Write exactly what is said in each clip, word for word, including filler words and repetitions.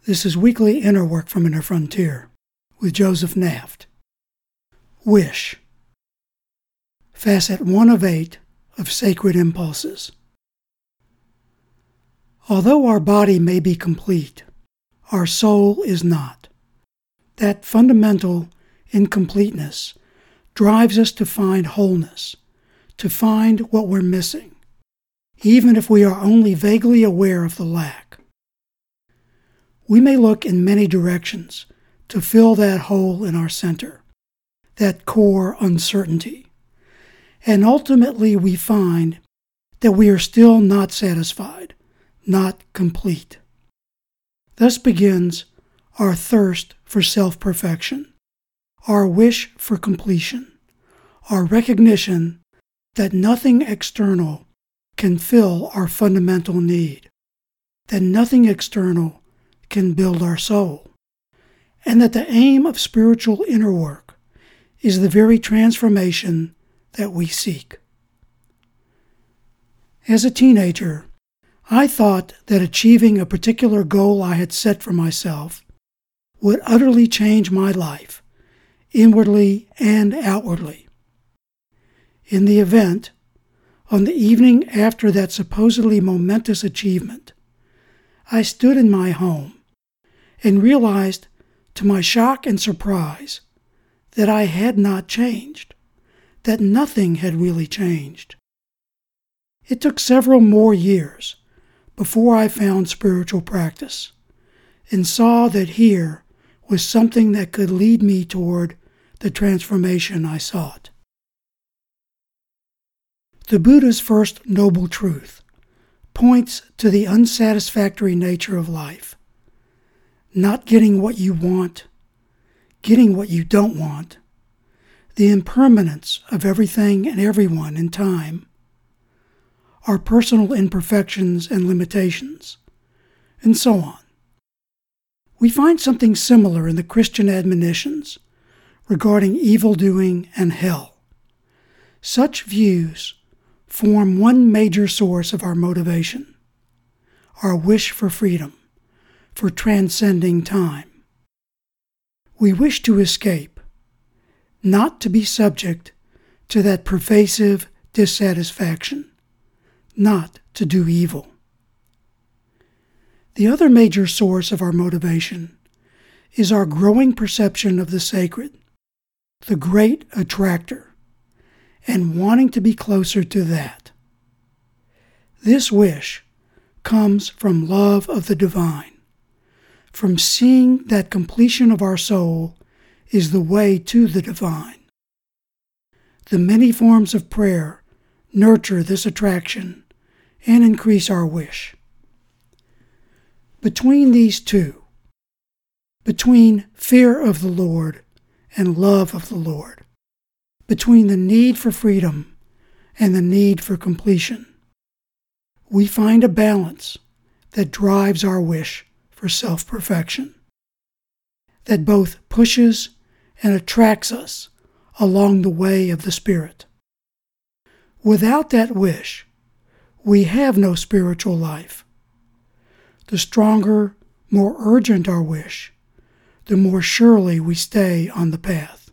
This is Weekly Inner Work from Inner Frontier with Joseph Naft. Wish. Facet one of eight of Sacred Impulses. Although our body may be complete, our soul is not. That fundamental incompleteness drives us to find wholeness, to find what we're missing, even if we are only vaguely aware of the lack. We may look in many directions to fill that hole in our center, that core uncertainty, and ultimately we find that we are still not satisfied, not complete. Thus begins our thirst for self-perfection, our wish for completion, our recognition that nothing external can fill our fundamental need, that nothing external can build our soul, and that the aim of spiritual inner work is the very transformation that we seek. As a teenager, I thought that achieving a particular goal I had set for myself would utterly change my life, inwardly and outwardly. In the event, on the evening after that supposedly momentous achievement, I stood in my home and realized, to my shock and surprise, that I had not changed, that nothing had really changed. It took several more years before I found spiritual practice and saw that here was something that could lead me toward the transformation I sought. The Buddha's first noble truth points to the unsatisfactory nature of life. Not getting what you want, getting what you don't want, the impermanence of everything and everyone in time, our personal imperfections and limitations, and so on. We find something similar in the Christian admonitions regarding evil-doing and hell. Such views form one major source of our motivation, our wish for freedom, for transcending time. We wish to escape, not to be subject to that pervasive dissatisfaction, not to do evil. The other major source of our motivation is our growing perception of the sacred, the great attractor, and wanting to be closer to that. This wish comes from love of the divine, from seeing that completion of our soul is the way to the divine. The many forms of prayer nurture this attraction and increase our wish. Between these two, between fear of the Lord and love of the Lord, between the need for freedom and the need for completion, we find a balance that drives our wish for self-perfection, that both pushes and attracts us along the way of the Spirit. Without that wish, we have no spiritual life. The stronger, more urgent our wish, the more surely we stay on the path.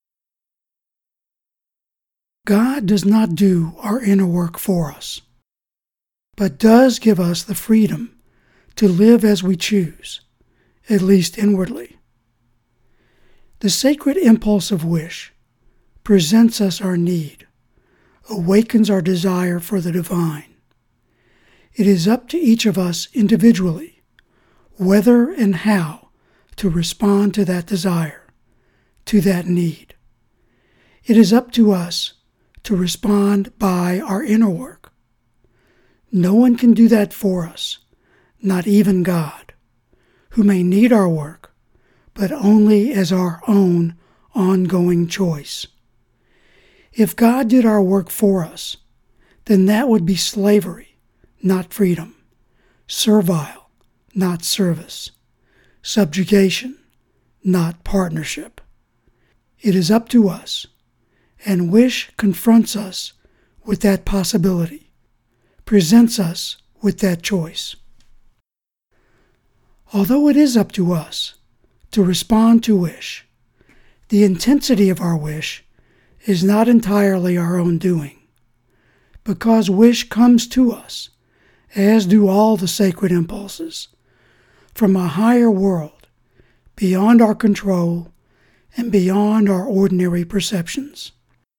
God does not do our inner work for us, but does give us the freedom to live as we choose, at least inwardly. The sacred impulse of wish presents us our need, awakens our desire for the divine. It is up to each of us individually whether and how to respond to that desire, to that need. It is up to us to respond by our inner work. No one can do that for us, not even God, who may need our work, but only as our own ongoing choice. If God did our work for us, then that would be slavery, not freedom, servile, not service, subjugation, not partnership. It is up to us, and wish confronts us with that possibility, presents us with that choice. Although it is up to us to respond to wish, the intensity of our wish is not entirely our own doing, because wish comes to us, as do all the sacred impulses, from a higher world, beyond our control and beyond our ordinary perceptions.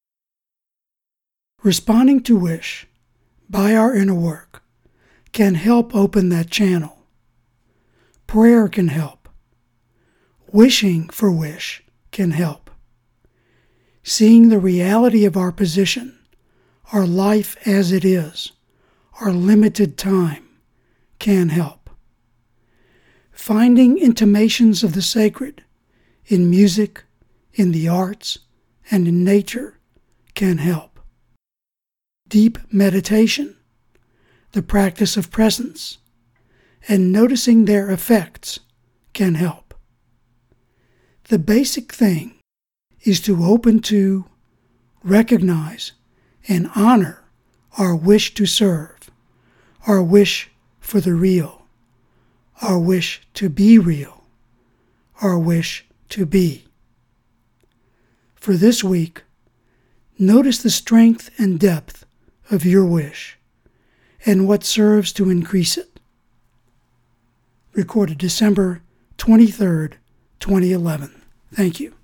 Responding to wish by our inner work can help open that channel. Prayer can help. Wishing for wish can help. Seeing the reality of our position, our life as it is, our limited time, can help. Finding intimations of the sacred in music, in the arts, and in nature can help. Deep meditation, the practice of presence, and noticing their effects can help. The basic thing is to open to, recognize, and honor our wish to serve, our wish for the real, our wish to be real, our wish to be. For this week, notice the strength and depth of your wish and what serves to increase it. Recorded December twenty-third, twenty eleven. Thank you.